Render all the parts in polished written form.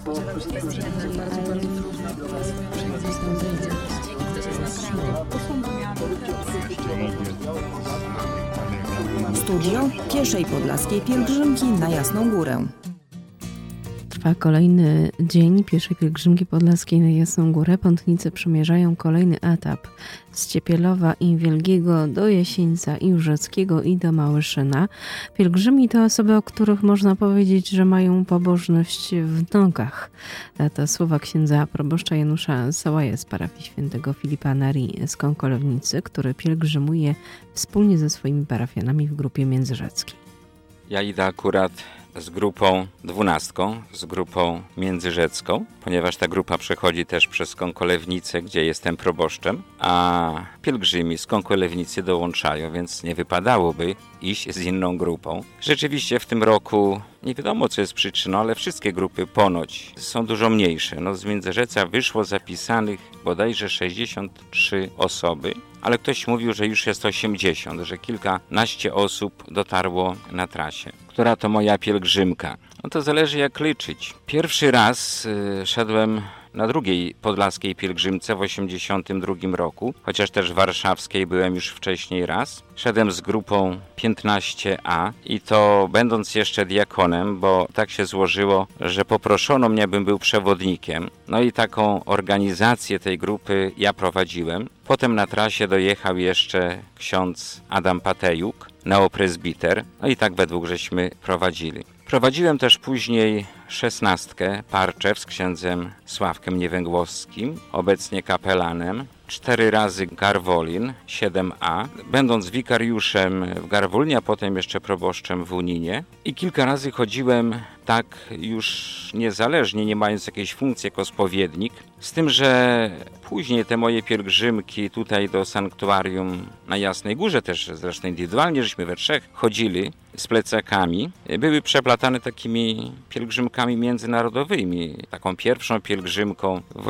Studio pieszej podlaskiej pielgrzymki na Jasną Górę. Trwa kolejny dzień pieszej pielgrzymki podlaskiej na Jasną Górę. Pątnicy przemierzają kolejny etap z Ciepielowa i Wielgiego do Jasieńca i Łużeckiego i do Małyszyna. Pielgrzymi to osoby, o których można powiedzieć, że mają pobożność w nogach. To słowa księdza proboszcza Janusza Sałaja z parafii świętego Filipa Neri z Kąkolewnicy, który pielgrzymuje wspólnie ze swoimi parafianami w grupie międzyrzeckiej. Ja idę akurat z grupą 12, z grupą międzyrzecką, ponieważ ta grupa przechodzi też przez Kąkolewnicę, gdzie jestem proboszczem, a pielgrzymi z Kąkolewnicy dołączają, więc nie wypadałoby iść z inną grupą. Rzeczywiście w tym roku nie wiadomo, co jest przyczyną, ale wszystkie grupy ponoć są dużo mniejsze. Z Międzyrzeca wyszło zapisanych bodajże 63 osoby, ale ktoś mówił, że już jest 80, że kilkanaście osób dotarło na trasie. Która to moja pielgrzymka? To zależy jak liczyć. Pierwszy raz szedłem na drugiej podlaskiej pielgrzymce w 1982 roku, chociaż też warszawskiej byłem już wcześniej raz. Szedłem z grupą 15A i to będąc jeszcze diakonem, bo tak się złożyło, że poproszono mnie, bym był przewodnikiem. I taką organizację tej grupy ja prowadziłem. Potem na trasie dojechał jeszcze ksiądz Adam Patejuk, neoprezbiter, i tak we dwóch żeśmy prowadzili. Prowadziłem też później 16 Parczew z księdzem Sławkiem Niewęgłowskim, obecnie kapelanem, 4 razy Garwolin, 7A, będąc wikariuszem w Garwolinie, a potem jeszcze proboszczem w Uninie. I kilka razy chodziłem tak już niezależnie, nie mając jakiejś funkcji jako spowiednik, z tym, że później te moje pielgrzymki tutaj do sanktuarium na Jasnej Górze, też zresztą indywidualnie, żeśmy we trzech chodzili z plecakami, były przeplatane takimi pielgrzymkami międzynarodowymi. Taką pierwszą pielgrzymką w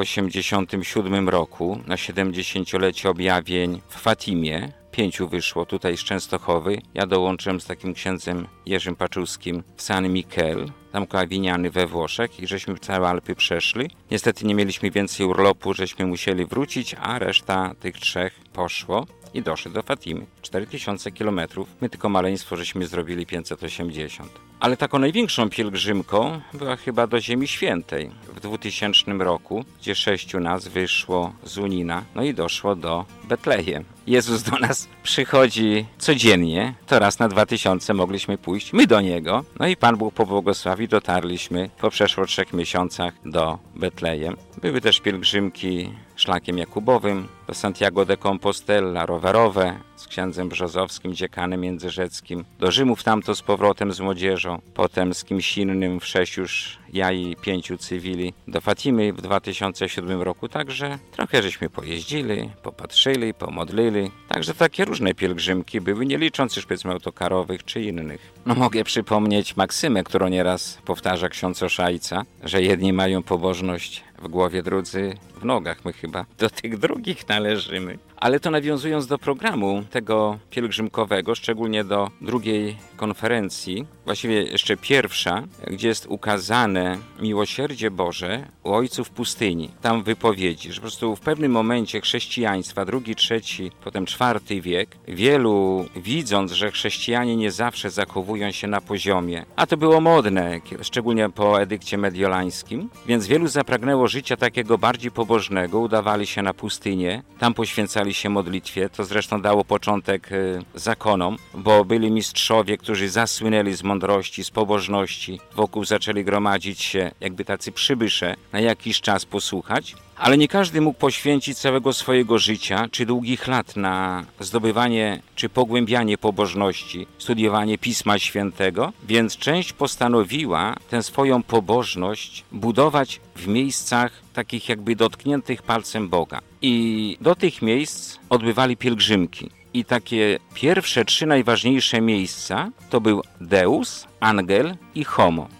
1987 roku na 70-lecie objawień w Fatimie. 5 wyszło tutaj z Częstochowy. Ja dołączyłem z takim księdzem Jerzym Paczulskim w San Michel, tam koło Aviniany we Włoszech, i żeśmy całe Alpy przeszli. Niestety nie mieliśmy więcej urlopu, żeśmy musieli wrócić, a reszta tych 3 poszło i doszli do Fatimy. 4000 kilometrów. My tylko maleństwo żeśmy zrobili 580. Ale taką największą pielgrzymką była chyba do Ziemi Świętej w 2000 roku, gdzie 6 nas wyszło z Unina, i doszło do Betlejem. Jezus do nas przychodzi codziennie, to raz na 2000 mogliśmy pójść, my do Niego, i Pan Bóg pobłogosławi, dotarliśmy po przeszło 3 miesiącach do Betlejem. Były też pielgrzymki szlakiem jakubowym do Santiago de Compostela, rowerowe z księdzem Brzozowskim, dziekanem międzyrzeckim, do Rzymów tamto z powrotem z młodzieżą, potem z kimś innym w 6 już ja i 5 cywili do Fatimy w 2007 roku, także trochę żeśmy pojeździli, popatrzyli, pomodlili, także takie różne pielgrzymki były, nie licząc już powiedzmy autokarowych czy innych. Mogę przypomnieć maksymę, którą nieraz powtarza ksiądz Oszajca, że jedni mają pobożność w głowie, drudzy w nogach. My chyba do tych drugich należymy. Ale to nawiązując do programu tego pielgrzymkowego, szczególnie do drugiej konferencji, właściwie jeszcze pierwsza, gdzie jest ukazane miłosierdzie Boże u ojców pustyni. Tam wypowiedzi, że po prostu w pewnym momencie chrześcijaństwa, II, III, potem IV wiek, wielu widząc, że chrześcijanie nie zawsze zachowują się na poziomie, a to było modne, szczególnie po edykcie mediolańskim, więc wielu zapragnęło życia takiego bardziej pobożnego, udawali się na pustynię, tam poświęcali się modlitwie, to zresztą dało początek zakonom, bo byli mistrzowie, którzy zasłynęli z mądrości, z pobożności, wokół zaczęli gromadzić się jakby tacy przybysze na jakiś czas posłuchać, ale nie każdy mógł poświęcić całego swojego życia czy długich lat na zdobywanie czy pogłębianie pobożności, studiowanie Pisma Świętego, więc część postanowiła tę swoją pobożność budować w miejscach takich jakby dotkniętych palcem Boga. I do tych miejsc odbywali pielgrzymki. I takie pierwsze 3 najważniejsze miejsca to był Deus, Angel i Homo.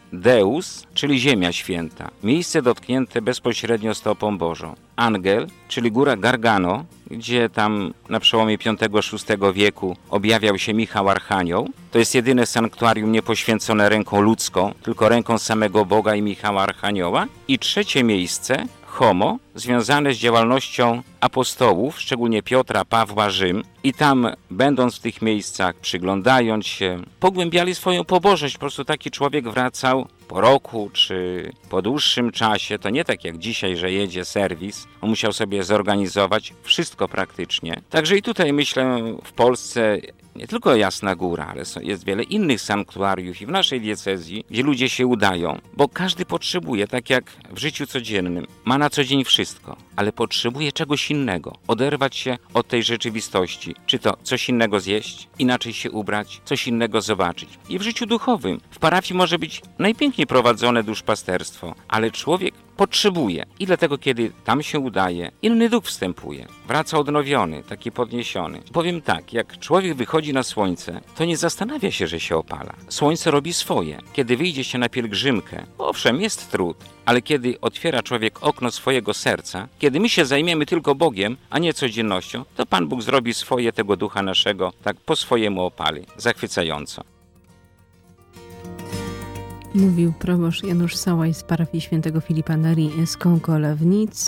Deus, czyli Ziemia Święta, miejsce dotknięte bezpośrednio stopą Bożą. Angel, czyli góra Gargano, gdzie tam na przełomie V-VI wieku objawiał się Michał Archanioł. To jest jedyne sanktuarium niepoświęcone ręką ludzką, tylko ręką samego Boga i Michała Archanioła. I trzecie miejsce, Homo, związane z działalnością apostołów, szczególnie Piotra, Pawła, Rzym. I tam, będąc w tych miejscach, przyglądając się, pogłębiali swoją pobożność. Po prostu taki człowiek wracał po roku czy po dłuższym czasie. To nie tak jak dzisiaj, że jedzie serwis. On musiał sobie zorganizować wszystko praktycznie. Także i tutaj myślę, w Polsce nie tylko Jasna Góra, ale jest wiele innych sanktuariów i w naszej diecezji, gdzie ludzie się udają, bo każdy potrzebuje, tak jak w życiu codziennym, ma na co dzień wszystko, ale potrzebuje czegoś innego, oderwać się od tej rzeczywistości, czy to coś innego zjeść, inaczej się ubrać, coś innego zobaczyć. I w życiu duchowym, w parafii może być najpiękniej prowadzone duszpasterstwo, ale człowiek potrzebuje i dlatego, kiedy tam się udaje, inny duch wstępuje, wraca odnowiony, taki podniesiony. Powiem tak, jak człowiek wychodzi na słońce, to nie zastanawia się, że się opala. Słońce robi swoje. Kiedy wyjdzie się na pielgrzymkę, owszem, jest trud, ale kiedy otwiera człowiek okno swojego serca, kiedy my się zajmiemy tylko Bogiem, a nie codziennością, to Pan Bóg zrobi swoje, tego ducha naszego, tak po swojemu opali, zachwycająco. Mówił proboszcz Janusz Sałaj z parafii świętego Filipa Neri z Kąkolewnic.